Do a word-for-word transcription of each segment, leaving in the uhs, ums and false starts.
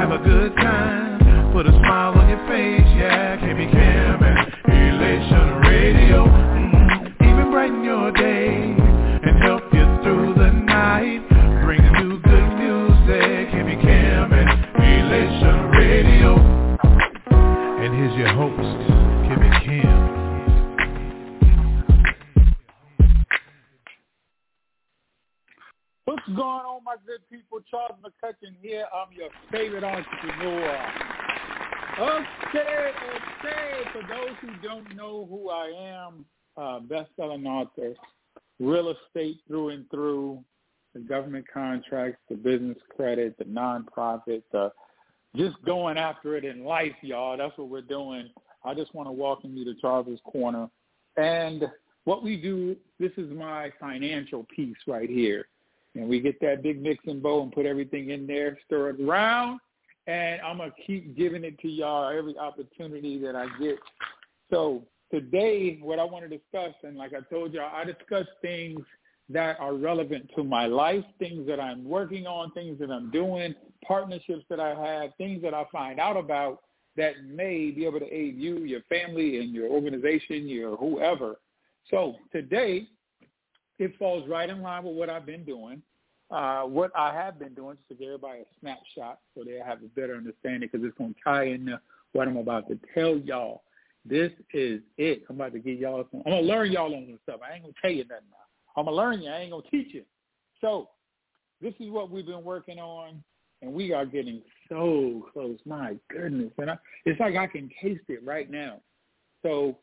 have a good time. Put a smile on your face, yeah. K B Cam and Elation Radio. Mm-hmm. Even brighten your day and help you through the night. Bringing you good music. K B Cam and Elation Radio. And here's your host, K B Cam. What's going on, my good people? Charles McCutcheon here. I'm your favorite entrepreneur. Okay, okay. For those who don't know who I am, uh, best-selling author, real estate through and through, the government contracts, the business credit, the nonprofit, the just going after it in life, y'all. That's what we're doing. I just want to welcome you to Charles's Corner. And what we do, this is my financial piece right here. And we get that big mixing bowl and put everything in there, stir it around, and I'm going to keep giving it to y'all every opportunity that I get. So today, what I want to discuss, and like I told y'all, I discuss things that are relevant to my life, things that I'm working on, things that I'm doing, partnerships that I have, things that I find out about that may be able to aid you, your family, and your organization, your whoever. So today, it falls right in line with what I've been doing, uh, what I have been doing, just to give everybody a snapshot so they have a better understanding, because it's going to tie into what I'm about to tell y'all. This is it. I'm about to give y'all some. I'm going to learn y'all on some stuff. I ain't going to tell you nothing now. I'm going to learn you. I ain't going to teach you. So this is what we've been working on, and we are getting so close. My goodness. And I, it's like I can taste it right now. So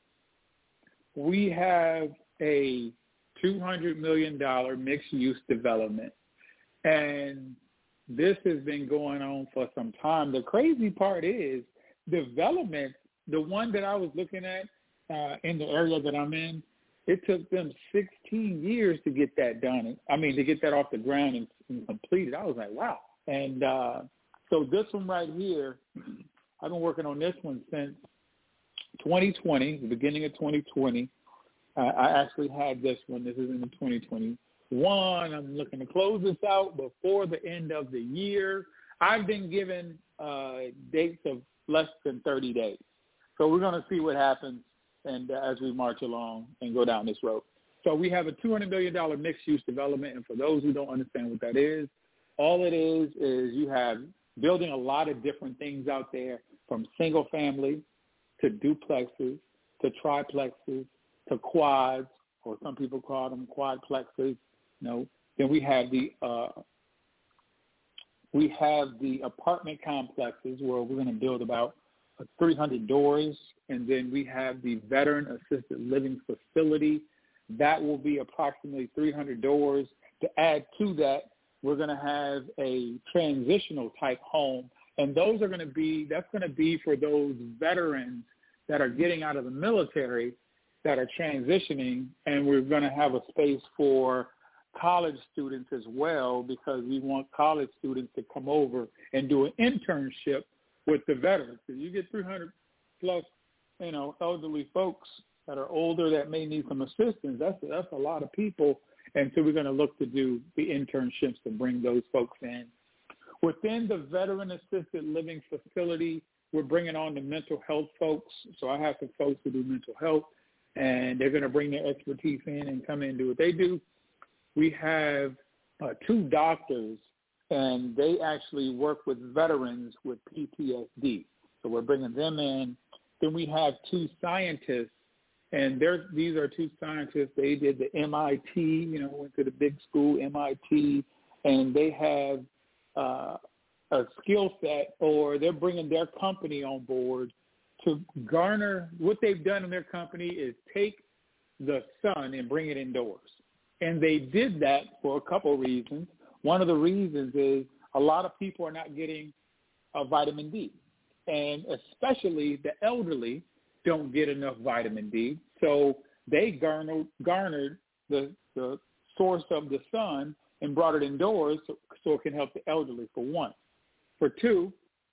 we have a two hundred million dollars mixed-use development. And this has been going on for some time. The crazy part is development, the one that I was looking at uh, in the area that I'm in, it took them sixteen years to get that done. I mean, to get that off the ground and, and completed. I was like, wow. And uh, so this one right here, I've been working on this one since twenty twenty, the beginning of twenty twenty. Uh, I actually had this one. This is in twenty twenty-one. I'm looking to close this out before the end of the year. I've been given uh, dates of less than thirty days. So we're going to see what happens and uh, as we march along and go down this road. So we have a two hundred million dollars mixed-use development, and for those who don't understand what that is, all it is is you have building a lot of different things out there, from single-family to duplexes to triplexes, to quads, or some people call them quadplexes. You know, then we have the uh, we have the apartment complexes where we're going to build about three hundred doors, and then we have the veteran assisted living facility that will be approximately three hundred doors. To add to that, we're going to have a transitional type home, and those are going to be that's going to be for those veterans that are getting out of the military, that are transitioning, and we're going to have a space for college students as well, because we want college students to come over and do an internship with the veterans. So you get three hundred plus, you know, elderly folks that are older that may need some assistance. That's that's a lot of people, and so we're going to look to do the internships to bring those folks in. Within the veteran assisted living facility, we're bringing on the mental health folks. So I have some folks who do mental health, and they're going to bring their expertise in and come in and do what they do. We have uh, two doctors, and they actually work with veterans with P T S D. So we're bringing them in. Then we have two scientists, and they're, these are two scientists. They did the M I T, you know, went to the big school, M I T, and they have uh, a skill set, or they're bringing their company on board to garner. What they've done in their company is take the sun and bring it indoors. And they did that for a couple of reasons. One of the reasons is a lot of people are not getting uh, vitamin D, and especially the elderly don't get enough vitamin D. So they garnered, garnered the, the source of the sun and brought it indoors so, so it can help the elderly, for one. For two,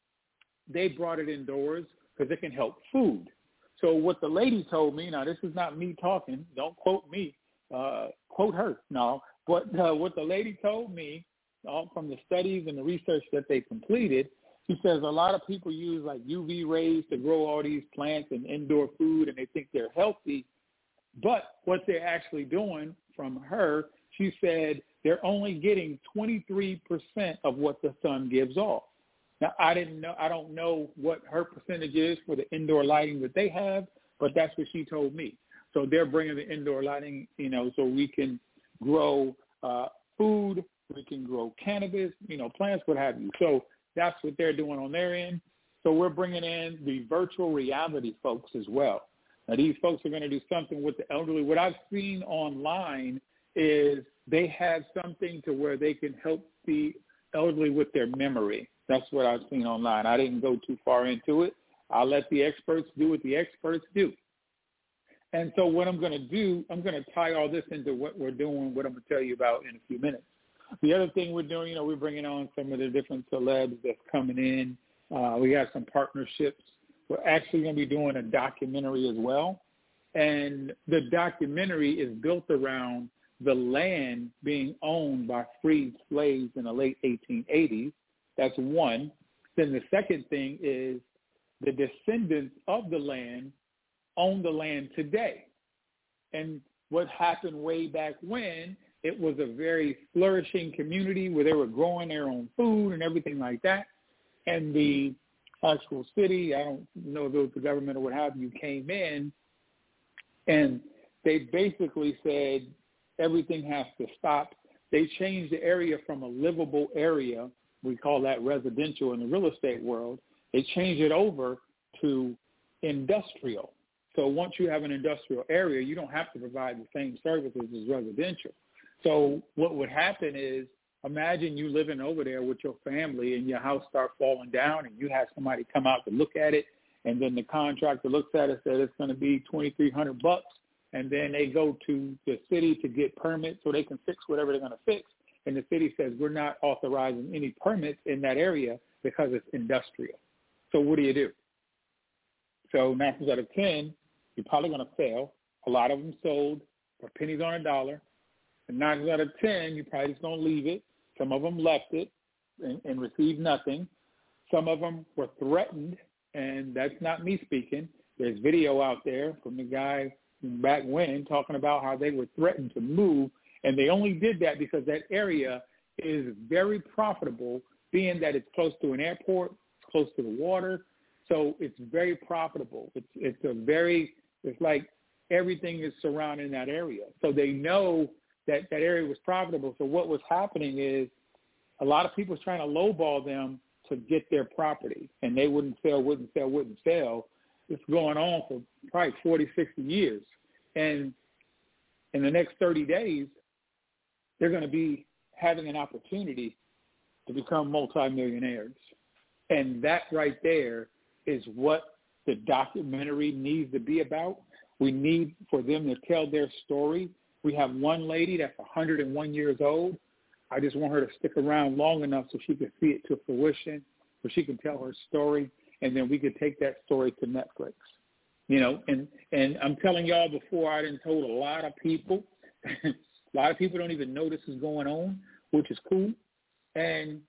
they brought it indoors because it can help food. So what the lady told me, now this is not me talking, don't quote me, uh, quote her, no, but uh, what the lady told me, all from the studies and the research that they completed, She says a lot of people use like U V rays to grow all these plants and indoor food, and they think they're healthy. But what they're actually doing, from her, she said they're only getting twenty-three percent of what the sun gives off. Now, I didn't know, I don't know what her percentage is for the indoor lighting that they have, but that's what she told me. So they're bringing the indoor lighting, you know, so we can grow uh, food, we can grow cannabis, you know, plants, what have you. So that's what they're doing on their end. So we're bringing in the virtual reality folks as well. Now, these folks are going to do something with the elderly. What I've seen online is they have something to where they can help the elderly with their memory. That's what I've seen online. I didn't go too far into it. I'll let the experts do what the experts do. And so what I'm going to do, I'm going to tie all this into what we're doing, what I'm going to tell you about in a few minutes. The other thing we're doing, you know, we're bringing on some of the different celebs that's coming in. Uh, we have some partnerships. We're actually going to be doing a documentary as well. And the documentary is built around the land being owned by freed slaves in the late eighteen eighties. That's one. Then the second thing is the descendants of the land own the land today. And what happened way back when, it was a very flourishing community where they were growing their own food and everything like that. And the actual city, I don't know if it was the government or what have you, came in and they basically said everything has to stop. They changed the area from a livable area, we call that residential in the real estate world, they changed it over to industrial. So once you have an industrial area, you don't have to provide the same services as residential. So what would happen is, imagine you living over there with your family and your house start falling down and you have somebody come out to look at it, and then the contractor looks at it and says it's going to be twenty-three hundred bucks, and then they go to the city to get permits so they can fix whatever they're going to fix, and the city says we're not authorizing any permits in that area because it's industrial. So what do you do? So nine times out of ten, you're probably going to fail. A lot of them sold for pennies on a dollar. And nine times out of ten, you're probably just going to leave it. Some of them left it and, and received nothing. Some of them were threatened, and that's not me speaking. There's video out there from the guy back when talking about how they were threatened to move, and they only did that because that area is very profitable, being that it's close to an airport, it's close to the water, so it's very profitable. It's it's a very it's like everything is surrounding that area, so they know that that area was profitable. So what was happening is a lot of people was trying to lowball them to get their property, and they wouldn't sell, wouldn't sell, wouldn't sell. It's going on for probably forty, sixty years. And in the next thirty days, they're going to be having an opportunity to become multimillionaires. And that right there is what the documentary needs to be about. We need for them to tell their story. We have one lady that's one hundred one years old. I just want her to stick around long enough so she can see it to fruition, so she can tell her story, and then we could take that story to Netflix. You know, and, and I'm telling y'all before, I done told a lot of people. A lot of people don't even know this is going on, which is cool. And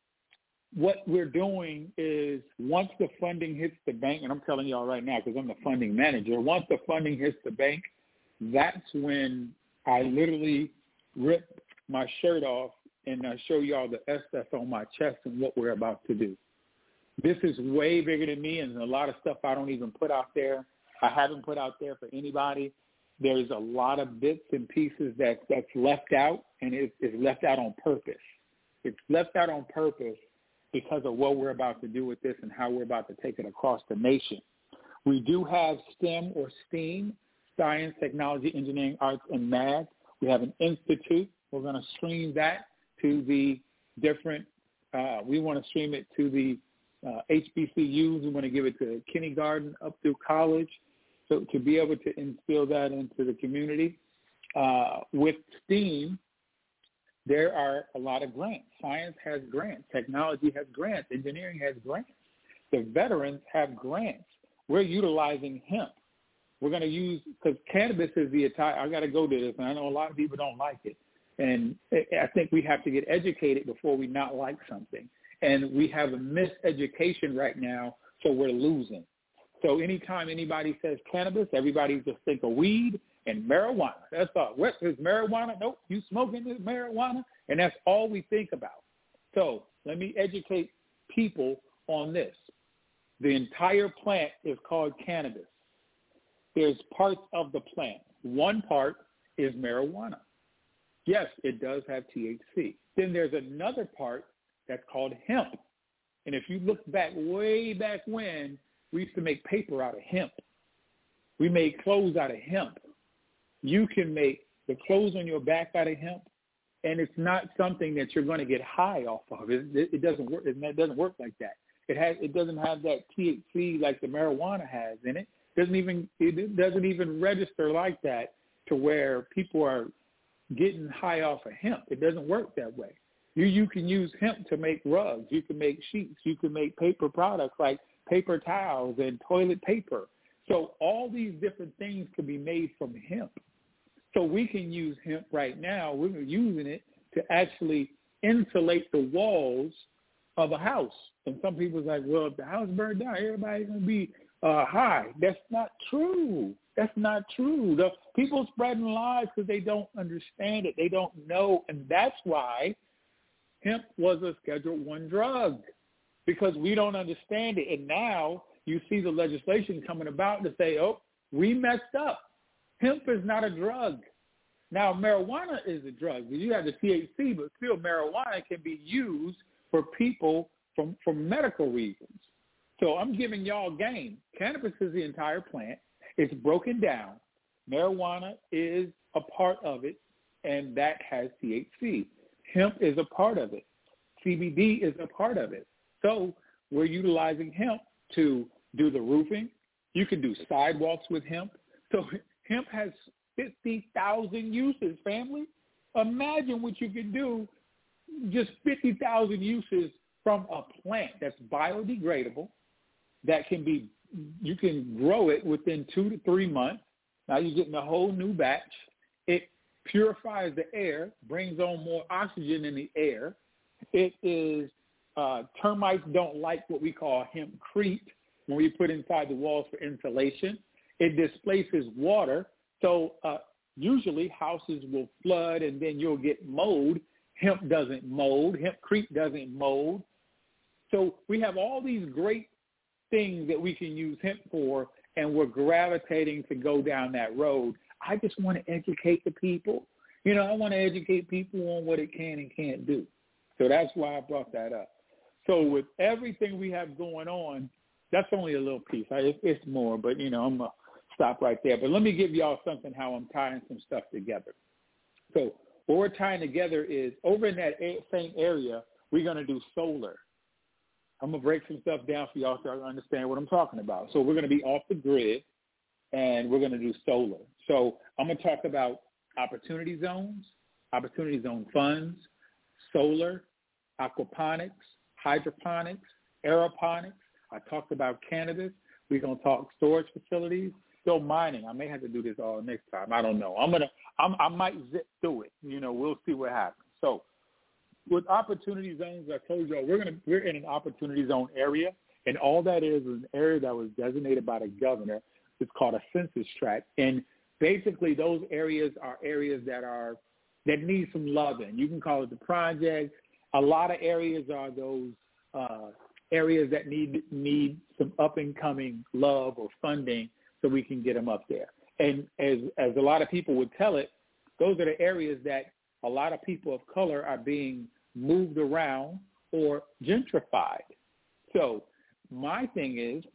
what we're doing is once the funding hits the bank, and I'm telling y'all right now because I'm the funding manager, once the funding hits the bank, that's when I literally rip my shirt off and I show y'all the S that's on my chest and what we're about to do. This is way bigger than me, and a lot of stuff I don't even put out there. I haven't put out there for anybody. There's a lot of bits and pieces that, that's left out, and it, it's left out on purpose. It's left out on purpose because of what we're about to do with this and how we're about to take it across the nation. We do have STEM or STEAM, Science, Technology, Engineering, Arts, and Math. We have an institute. We're going to stream that to the different, uh, we want to stream it to the uh, H B C Us. We want to give it to kindergarten up through college, so to be able to instill that into the community. Uh, with STEAM, there are a lot of grants. Science has grants. Technology has grants. Engineering has grants. The veterans have grants. We're utilizing hemp. We're going to use, because cannabis is the entire, I got to go to this, and I know a lot of people don't like it. And I think we have to get educated before we not like something. And we have a miseducation right now, so we're losing. So anytime anybody says cannabis, everybody just think of weed and marijuana. That's all. What is marijuana? Nope, you smoking this marijuana? And that's all we think about. So let me educate people on this. The entire plant is called cannabis. There's parts of the plant. One part is marijuana. Yes, it does have T H C. Then there's another part that's called hemp. And if you look back way back when, we used to make paper out of hemp. We made clothes out of hemp. You can make the clothes on your back out of hemp, and it's not something that you're going to get high off of. It, it, it doesn't work. It doesn't work like that. It has. It doesn't have that T H C like the marijuana has in it. Doesn't even. It doesn't even register like that to where people are getting high off of hemp. It doesn't work that way. You you can use hemp to make rugs. You can make sheets. You can make paper products like paper towels and toilet paper. So all these different things can be made from hemp. So we can use hemp right now. We're using it to actually insulate the walls of a house. And some people's like, well, if the house burned down, everybody's going to be uh, high. That's not true. That's not true. The people spreading lies because they don't understand it. They don't know. And that's why hemp was a Schedule One drug, because we don't understand it. And now you see the legislation coming about to say, oh, we messed up. Hemp is not a drug. Now, marijuana is a drug. You have the T H C, but still marijuana can be used for people from, for medical reasons. So I'm giving y'all game. Cannabis is the entire plant. It's broken down. Marijuana is a part of it, and that has T H C. Hemp is a part of it. C B D is a part of it. So we're utilizing hemp to do the roofing. You can do sidewalks with hemp. So hemp has fifty thousand uses, family. Imagine what you can do, just fifty thousand uses from a plant that's biodegradable, that can be, you can grow it within two to three months. Now you're getting a whole new batch. It purifies the air, brings on more oxygen in the air. It is, uh, termites don't like what we call hempcrete when we put inside the walls for insulation. It displaces water. So uh, usually houses will flood and then you'll get mold. Hemp doesn't mold. Hempcrete doesn't mold. So we have all these great things that we can use hemp for, and we're gravitating to go down that road. I just want to educate the people. You know, I want to educate people on what it can and can't do. So that's why I brought that up. So with everything we have going on, that's only a little piece. I, it's more, but, you know, I'm going to stop right there. But let me give y'all something, how I'm tying some stuff together. So what we're tying together is over in that same area, we're going to do solar. I'm going to break some stuff down for y'all so I understand what I'm talking about. So we're going to be off the grid, and we're going to do solar. So I'm going to talk about opportunity zones, opportunity zone funds, solar, aquaponics, hydroponics, aeroponics. I talked about cannabis. We're going to talk storage facilities, still mining. I may have to do this all next time. I don't know. I'm gonna. I'm, I might zip through it. You know, we'll see what happens. So with opportunity zones, I told you we're gonna we're in an opportunity zone area, and all that is is an area that was designated by the governor. It's called a census tract, and basically those areas are areas that are that need some loving. You can call it the project. A lot of areas are those uh, areas that need need some up and coming love or funding so we can get them up there. And as as a lot of people would tell it, those are the areas that a lot of people of color are being moved around or gentrified. So my thing is,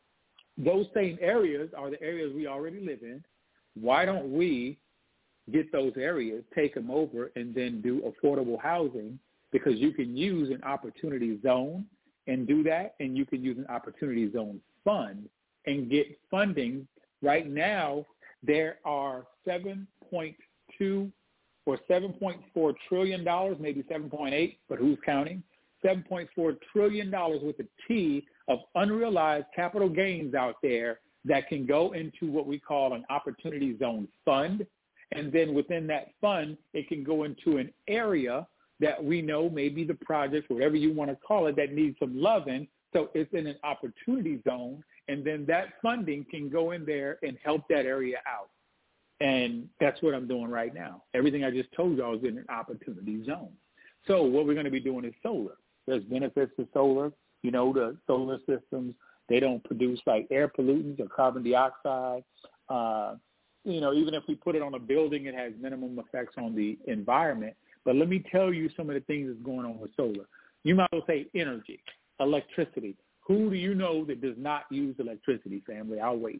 those same areas are the areas we already live in. Why don't we get those areas, take them over, and then do affordable housing? Because you can use an opportunity zone and do that, and you can use an opportunity zone fund and get funding. Right now, there are seven point two or seven point four trillion dollars, maybe seven point eight, but who's counting? seven point four trillion dollars with a T of unrealized capital gains out there that can go into what we call an opportunity zone fund. And then within that fund, it can go into an area that we know maybe the projects, whatever you want to call it, that needs some loving. So it's in an opportunity zone, and then that funding can go in there and help that area out. And that's what I'm doing right now. Everything I just told y'all is in an opportunity zone. So what we're going to be doing is solar. There's benefits to solar. You know, the solar systems, they don't produce like air pollutants or carbon dioxide. Uh, you know, even if we put it on a building, it has minimum effects on the environment. But let me tell you some of the things that's going on with solar. You might as well say energy, electricity. Who do you know that does not use electricity, family? I'll wait.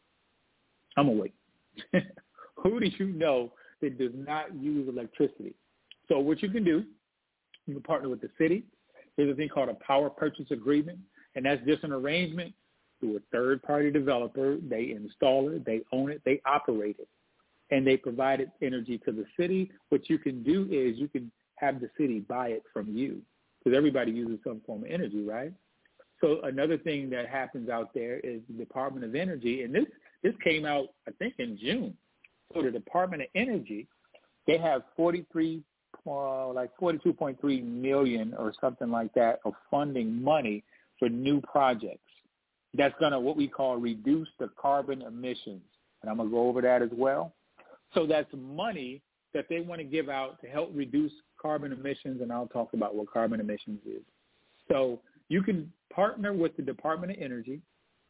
I'm going to wait. Who do you know that does not use electricity? So what you can do, you can partner with the city. There's a thing called a power purchase agreement, and that's just an arrangement through a third-party developer. They install it, they own it, they operate it, and they provide energy to the city. What you can do is you can have the city buy it from you, because everybody uses some form of energy, right? So another thing that happens out there is the Department of Energy, and this, this came out, I think, in June. So the Department of Energy, they have forty-three, uh, like forty-two point three million or something like that of funding money for new projects. That's going to what we call reduce the carbon emissions. And I'm going to go over that as well. So that's money that they want to give out to help reduce carbon emissions, and I'll talk about what carbon emissions is. So you can partner with the Department of Energy.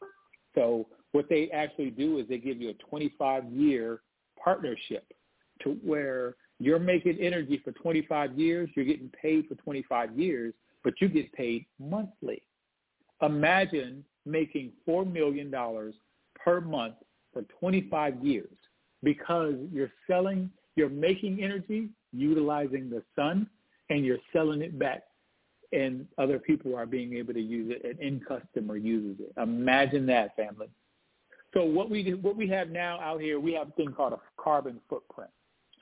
So what they actually do is they give you a twenty-five year partnership to where you're making energy for twenty-five years, you're getting paid for twenty-five years, but you get paid monthly. Imagine making four million dollars per month for twenty-five years because you're selling, you're making energy, utilizing the sun, and you're selling it back, and other people are being able to use it, an end customer uses it. Imagine that, family. So what we do, what we have now out here, we have a thing called a carbon footprint.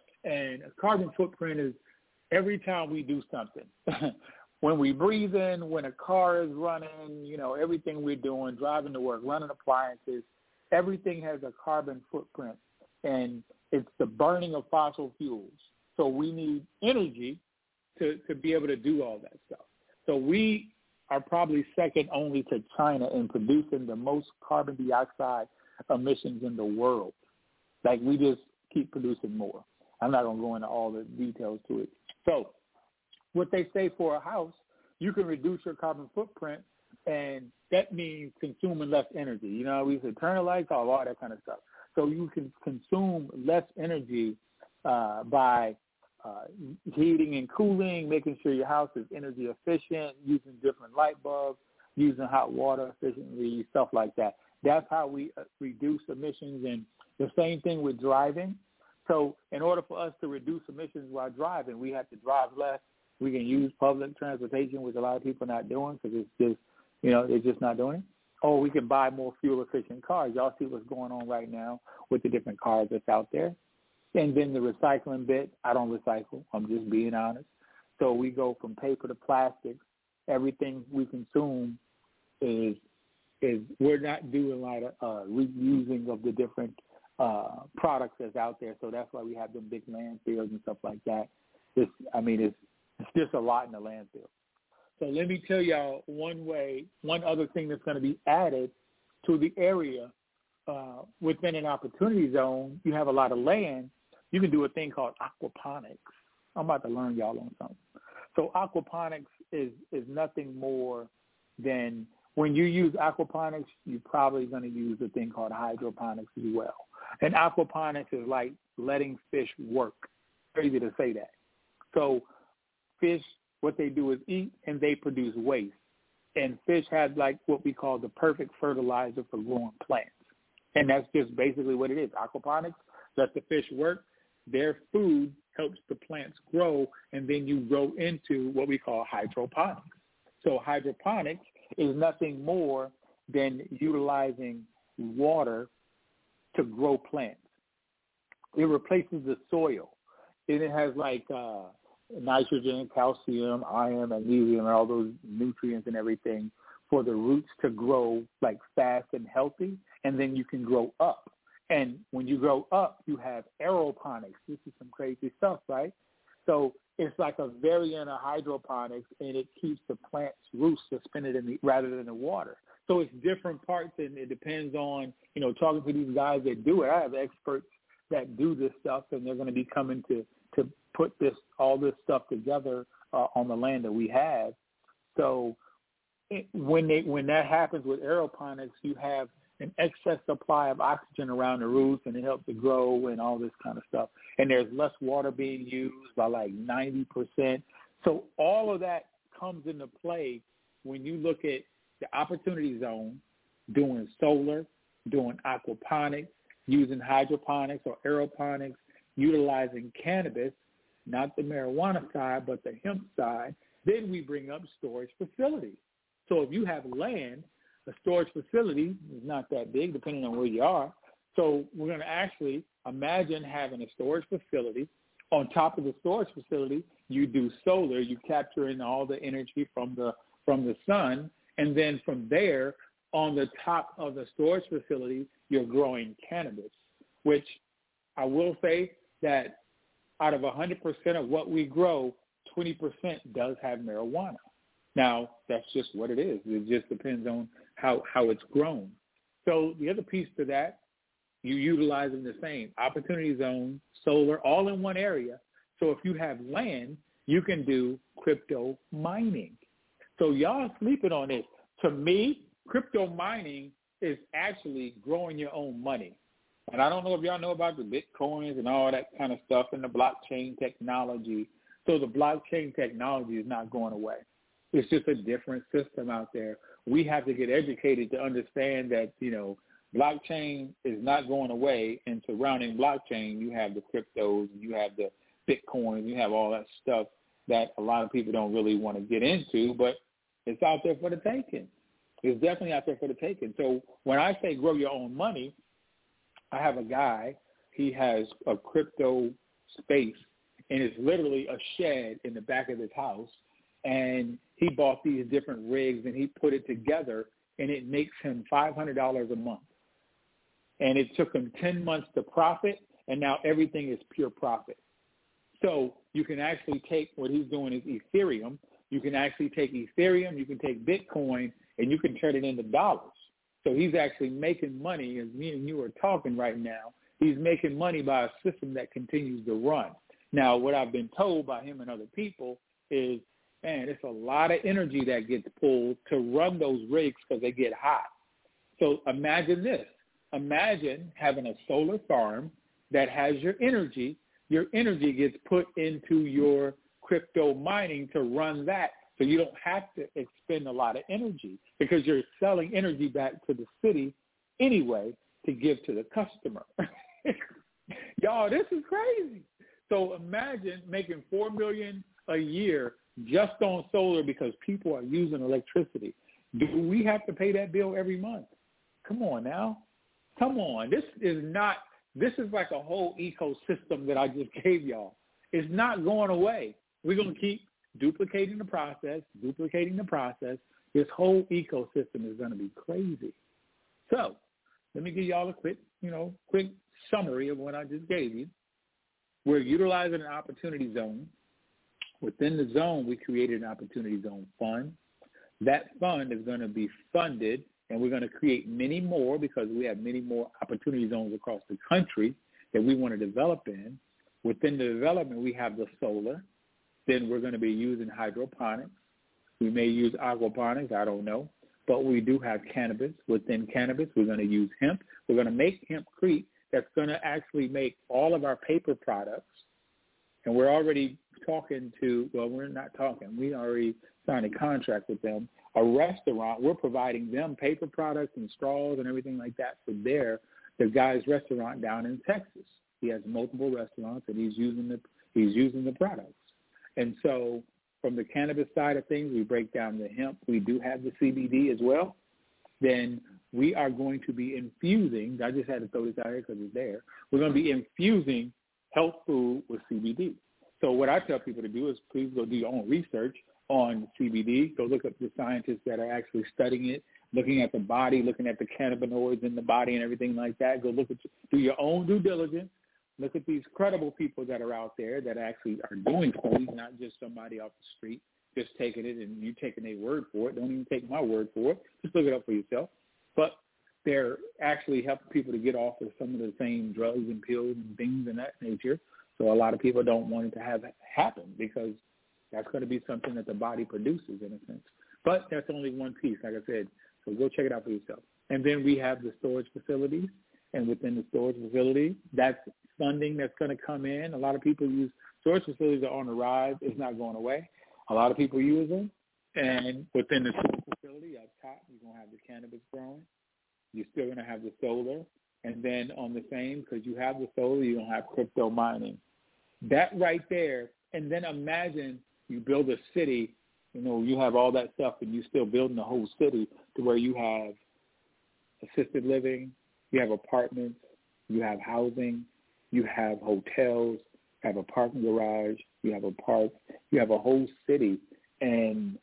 And a carbon footprint is every time we do something. When we breathe in, when a car is running, you know, everything we're doing, driving to work, running appliances, everything has a carbon footprint. And it's the burning of fossil fuels. So we need energy to, to be able to do all that stuff. So we are probably second only to China in producing the most carbon dioxide emissions in the world. Like, we just keep producing more. I'm not going to go into all the details to it. So what they say for a house, you can reduce your carbon footprint, and that means consuming less energy. You know, we say turn the lights off, all that kind of stuff. So you can consume less energy uh, by uh, heating and cooling, making sure your house is energy efficient, using different light bulbs, using hot water efficiently, stuff like that. That's how we uh, reduce emissions. And the same thing with driving. So in order for us to reduce emissions while driving, we have to drive less. We can use public transportation, which a lot of people are not doing because it's just, you know, they're just not doing it. Or we can buy more fuel-efficient cars. Y'all see what's going on right now with the different cars that's out there. And then the recycling bit, I don't recycle. I'm just being honest. So we go from paper to plastics. Everything we consume is is we're not doing a lot of uh, reusing of the different uh, products that's out there. So that's why we have them big landfills and stuff like that. It's, I mean, it's, it's just a lot in the landfill. So let me tell y'all one way, one other thing that's going to be added to the area uh, within an opportunity zone. You have a lot of land. You can do a thing called aquaponics. I'm about to learn y'all on something. So aquaponics is, is nothing more than when you use aquaponics, you're probably going to use a thing called hydroponics as well. And aquaponics is like letting fish work. Crazy to say that. So fish, what they do is eat, and they produce waste. And fish have like what we call the perfect fertilizer for growing plants. And that's just basically what it is. Aquaponics lets the fish work. Their food helps the plants grow, and then you grow into what we call hydroponics. So hydroponics is nothing more than utilizing water to grow plants. It replaces the soil. And it has like uh, nitrogen, calcium, iron, magnesium, and all those nutrients and everything for the roots to grow like fast and healthy, and then you can grow up. And when you grow up, you have aeroponics. This is some crazy stuff, right? So it's like a variant of hydroponics, and it keeps the plant's roots suspended in the, rather than the water. So it's different parts, and it depends on, you know, talking to these guys that do it. I have experts that do this stuff, and they're going to be coming to, to put this all this stuff together uh, on the land that we have. So it, when they when that happens with aeroponics, you have an excess supply of oxygen around the roots, and it helps it grow and all this kind of stuff. And there's less water being used by like ninety percent. So all of that comes into play when you look at the opportunity zone, doing solar, doing aquaponics, using hydroponics or aeroponics, utilizing cannabis, not the marijuana side, but the hemp side. Then we bring up storage facilities. So if you have land, a storage facility is not that big, depending on where you are. So we're going to actually imagine having a storage facility. On top of the storage facility, you do solar. You capture in all the energy from the from the sun, and then from there, on the top of the storage facility, you're growing cannabis, which I will say that out of one hundred percent of what we grow, twenty percent does have marijuana. Now, that's just what it is. It just depends on how, how it's grown. So the other piece to that, you're utilizing the same opportunity zone, solar, all in one area. So if you have land, you can do crypto mining. So y'all sleeping on this. To me, crypto mining is actually growing your own money. And I don't know if y'all know about the Bitcoins and all that kind of stuff and the blockchain technology. So the blockchain technology is not going away. It's just a different system out there. We have to get educated to understand that, you know, blockchain is not going away, and surrounding blockchain, you have the cryptos, you have the Bitcoin, you have all that stuff that a lot of people don't really want to get into, but it's out there for the taking. It's definitely out there for the taking. So when I say grow your own money, I have a guy, he has a crypto space, and it's literally a shed in the back of his house, and he bought these different rigs, and he put it together, and it makes him five hundred dollars a month. And it took him ten months to profit, and now everything is pure profit. So you can actually take what he's doing is Ethereum. You can actually take Ethereum, you can take Bitcoin, and you can turn it into dollars. So he's actually making money, as me and you are talking right now. He's making money by a system that continues to run. Now, what I've been told by him and other people is, man, it's a lot of energy that gets pulled to run those rigs because they get hot. So imagine this. Imagine having a solar farm that has your energy. Your energy gets put into your crypto mining to run that, so you don't have to expend a lot of energy because you're selling energy back to the city anyway to give to the customer. Y'all, this is crazy. So imagine making four million dollars a year just on solar because people are using electricity. Do we have to pay that bill every month? Come on now. Come on. This is not, this is like a whole ecosystem that I just gave y'all. It's not going away. We're going to keep duplicating the process, duplicating the process. This whole ecosystem is going to be crazy. So let me give y'all a quick, you know, quick summary of what I just gave you. We're utilizing an opportunity zone. Within the zone, we created an opportunity zone fund. That fund is going to be funded, and we're going to create many more because we have many more opportunity zones across the country that we want to develop in. Within the development, we have the solar. Then we're going to be using hydroponics. We may use aquaponics, I don't know. But we do have cannabis. Within cannabis, we're going to use hemp. We're going to make hempcrete that's going to actually make all of our paper products. And we're already talking to, well, we're not talking. We already signed a contract with them. A restaurant, we're providing them paper products and straws and everything like that for their, the guy's restaurant down in Texas. He has multiple restaurants, and he's using the he's using the products. And so from the cannabis side of things, we break down the hemp. We do have the C B D as well. Then we are going to be infusing, I just had to throw this out here because it's there. We're going to be infusing health food with C B D. So what I tell people to do is please go do your own research on C B D. Go look up the scientists that are actually studying it, looking at the body, looking at the cannabinoids in the body and everything like that. Go look at, do your own due diligence. Look at these credible people that are out there that actually are doing studies, not just somebody off the street just taking it and you taking their word for it. Don't even take my word for it. Just look it up for yourself. But they're actually helping people to get off of some of the same drugs and pills and things of that nature. So a lot of people don't want it to have happen because that's going to be something that the body produces in a sense. But that's only one piece, like I said. So go check it out for yourself. And then we have the storage facilities. And within the storage facility, that's funding that's going to come in. A lot of people use storage facilities are on the rise. It's not going away. A lot of people use them. And within the storage facility, up top, you're going to have the cannabis growing. You're still going to have the solar. And then on the same, because you have the solar, you're going to have crypto mining. That right there. And then imagine you build a city, you know, you have all that stuff and you're still building the whole city to where you have assisted living, you have apartments, you have housing, you have hotels, you have a parking garage, you have a park, you have a whole city, and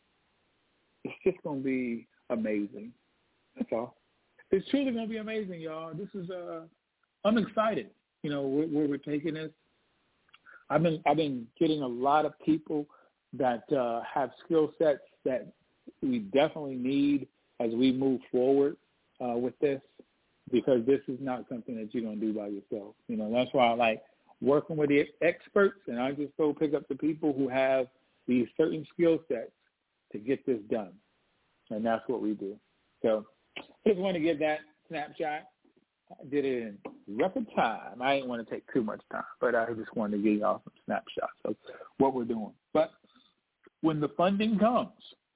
it's just going to be amazing. That's all. It's truly going to be amazing, y'all. This is, uh, I'm excited, you know, where, where we're taking this. I've been, I've been getting a lot of people that uh, have skill sets that we definitely need as we move forward uh, with this, because this is not something that you're going to do by yourself. You know, that's why I like working with the experts, and I just go pick up the people who have these certain skill sets to get this done, and that's what we do. So just want to give that snapshot. I did it in record time. I didn't want to take too much time, but I just wanted to give y'all some snapshots of what we're doing. But when the funding comes,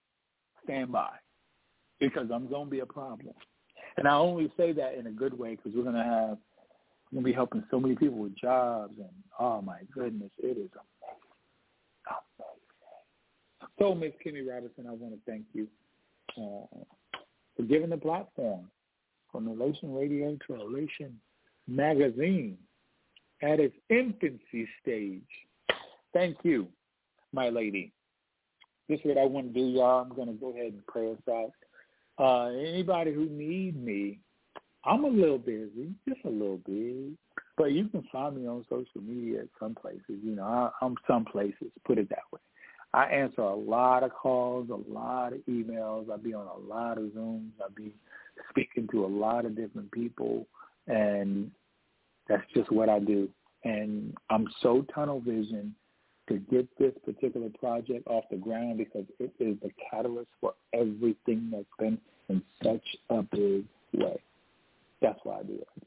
stand by, because I'm going to be a problem. And I only say that in a good way because we're going to have, we're going to be helping so many people with jobs, and oh my goodness, it is amazing. Amazing. So, Miz Kimmy Robinson, I want to thank you uh, for giving the platform from Relation Radio to Relation Magazine at its infancy stage. Thank you, my lady. This is what I want to do, y'all. I'm going to go ahead and pray us out. Uh, anybody who need me, I'm a little busy, just a little bit, but you can find me on social media at some places. You know, I, I'm some places, put it that way. I answer a lot of calls, a lot of emails. I be on a lot of Zooms. I be speaking to a lot of different people, and that's just what I do. And I'm so tunnel vision to get this particular project off the ground because it is the catalyst for everything that's been in such a big way. That's why I do it.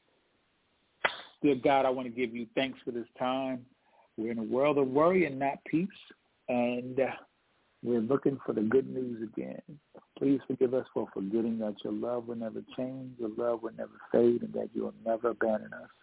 Dear God, I want to give you thanks for this time. We're in a world of worry and not peace, and uh, we're looking for the good news again. Please forgive us for forgetting that your love will never change, your love will never fade, and that you will never abandon us.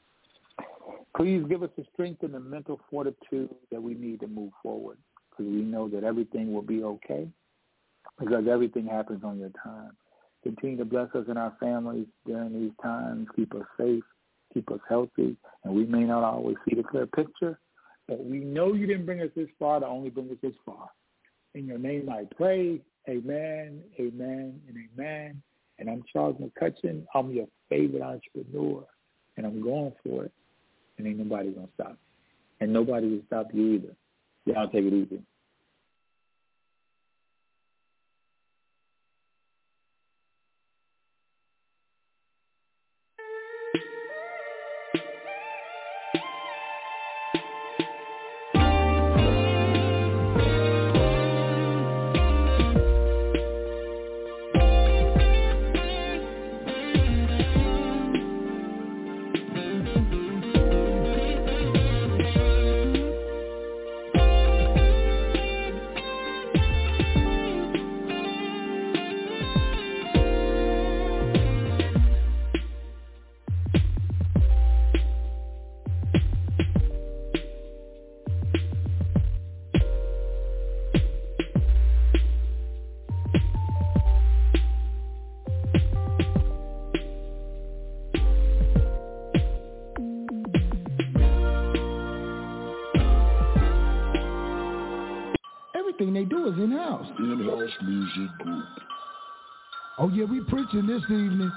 Please give us the strength and the mental fortitude that we need to move forward, because we know that everything will be okay, because everything happens on your time. Continue to bless us and our families during these times. Keep us safe, keep us healthy, and we may not always see the clear picture, but we know you didn't bring us this far to only bring us this far. In your name I pray, amen, amen, and amen. And I'm Charles McCutcheon. I'm your favorite entrepreneur, and I'm going for it. And ain't nobody going to stop. And nobody will stop you either. Y'all take it easy. Everything they do is in-house. In-house music group. Oh, yeah, we preaching this evening.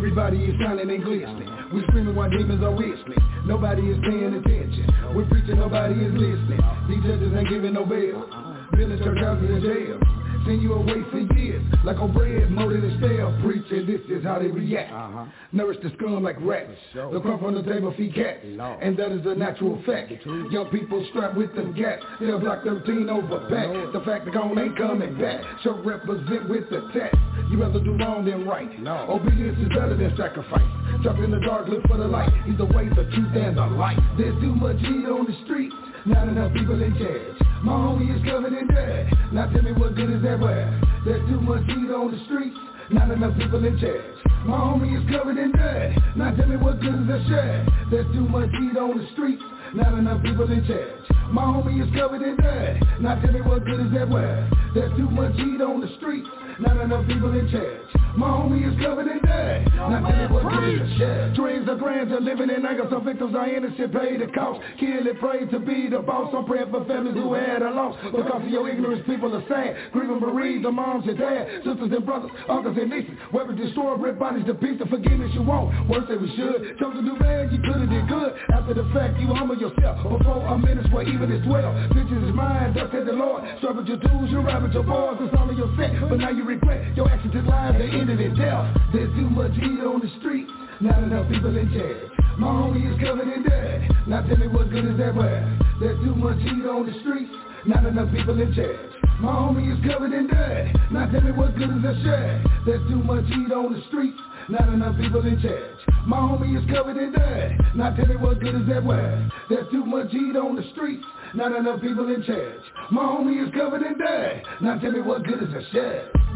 Everybody is shining and glistening. We screaming while demons are whistling. Nobody is paying attention. We're preaching, nobody is listening. These judges ain't giving no bail. Building church houses in jail. Send you away for years, like on bread, molded and stale. Preaching, this is how they react. Uh-huh. Nourish the scum like rats. The crumb from the table feed cats. And that is a natural fact. Young people strapped with them gats. They'll block thirteen over pack. The fact the gone ain't coming back. So represent with the tax. You rather do wrong than right. No. Obedience is better than sacrifice. Jump in the dark, look for the light. He's the way, the truth, and the light. There's too much heat on the street. Not enough people in charge. My homie is covered in dirt. Now tell me what good is that word? There's too much heat on the streets. Not enough people in charge. My homie is covered in dirt. Now tell me what good is that shirt? There's too much heat on the streets. Not enough people in charge. My homie is covered in dirt. Now tell me what good is that word? There's too much heat on the streets. Not enough people in charge. My homie is covered in dirt. Now tell me what good is that shirt? Dreams of grands are living in anger. Some victims are innocent, pay the cost. Kill and pray to be the boss. I'm praying for families who had a loss. Because of your ignorance, people are sad. Grieving bereaved, the moms and dads, sisters and brothers, uncles and nieces. Weapons destroy, rip bodies to pieces. The forgiveness you want, worse than we should. Chose to do bad, you could've did good. After the fact, you humble yourself. Before a minute where even is dwell. Vengeance is mine, thus said the Lord. Sharpen your tools, you rabbit your boys. It's all of your set, but now you regret. Your actions in life, they ended in death. There's too much heat on the street. Not enough people in charge. My homie is covered in dirt. Now tell me what good is that word? There's too much heat on the streets. Not enough people in charge. My homie is covered in dirt. Now tell me what good is that shirt? There's too much heat on the streets. Not enough people in charge. My homie is covered in dirt. Now tell me what good is that word? There's too much heat on the streets. Not enough people in charge. My homie is covered in dirt. Now tell me what good is that shirt?